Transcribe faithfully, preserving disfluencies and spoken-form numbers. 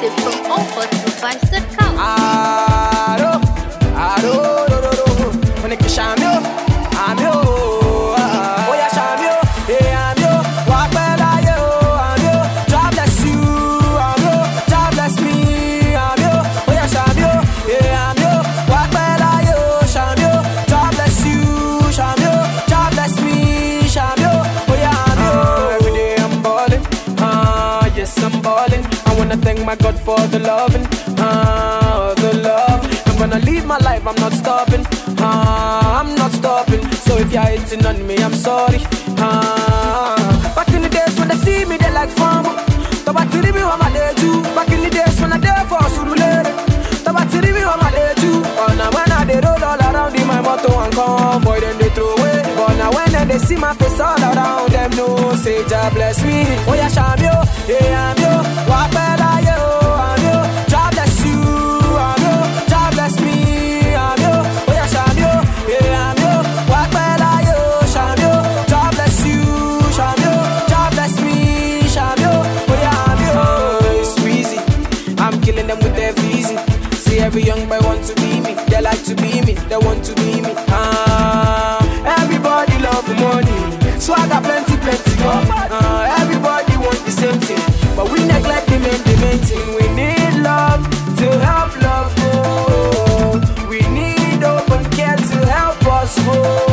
exclusive from all four two five dot com. Aro, aro, ro, ro, ro. When it gets I'm yo, I'm yo. Oh yeah, I'm yo, yeah, I'm yo. Walk well, I yo, I'm yo. God bless you, I'm yo. God bless me, I'm yo. Oh yeah, I'm yo, yeah, I'm yo. Walk well, I yo, I'm yo. God bless you, I'm yo. God bless me, I'm yo. Oh yeah, I'm yo. Every day I'm balling, ah yes I'm balling. I wanna thank my God for the loving, ah the love. I'm gonna live my life, I'm not stopping, ah I'm not stopping. So if you're hating on me, I'm sorry. Ah, back in the days when they see me, they like fun. Tabatiri me what my day do. Back in the days when I dare for Surulere. Tabatiri me what my day do. Oh now when I they roll all around in my motor and convoy, then they throw away. But now when they see my face all around, them no say Jah bless me. Oh yeah, I'm yo, yeah I'm yo. Walk better yo, I'm yo. Jah bless you, I'm yo. Jah bless me, I'm yo. Oh yeah, I'm yo, yeah I'm yo. Walk better yo, I'm yo. Jah bless you, I'm yo. Jah bless me, I'm yo. Oh yeah, I'm yo. It's Weezy, I'm killing them with their Veezy. See every young boy want to be me. They like to be me, they want to be me. Ah, everybody love the money. So I got plenty, plenty. Uh, everybody want the same thing, but we neglect the main, the main thing. We need love to help love grow. We need open care to help us grow.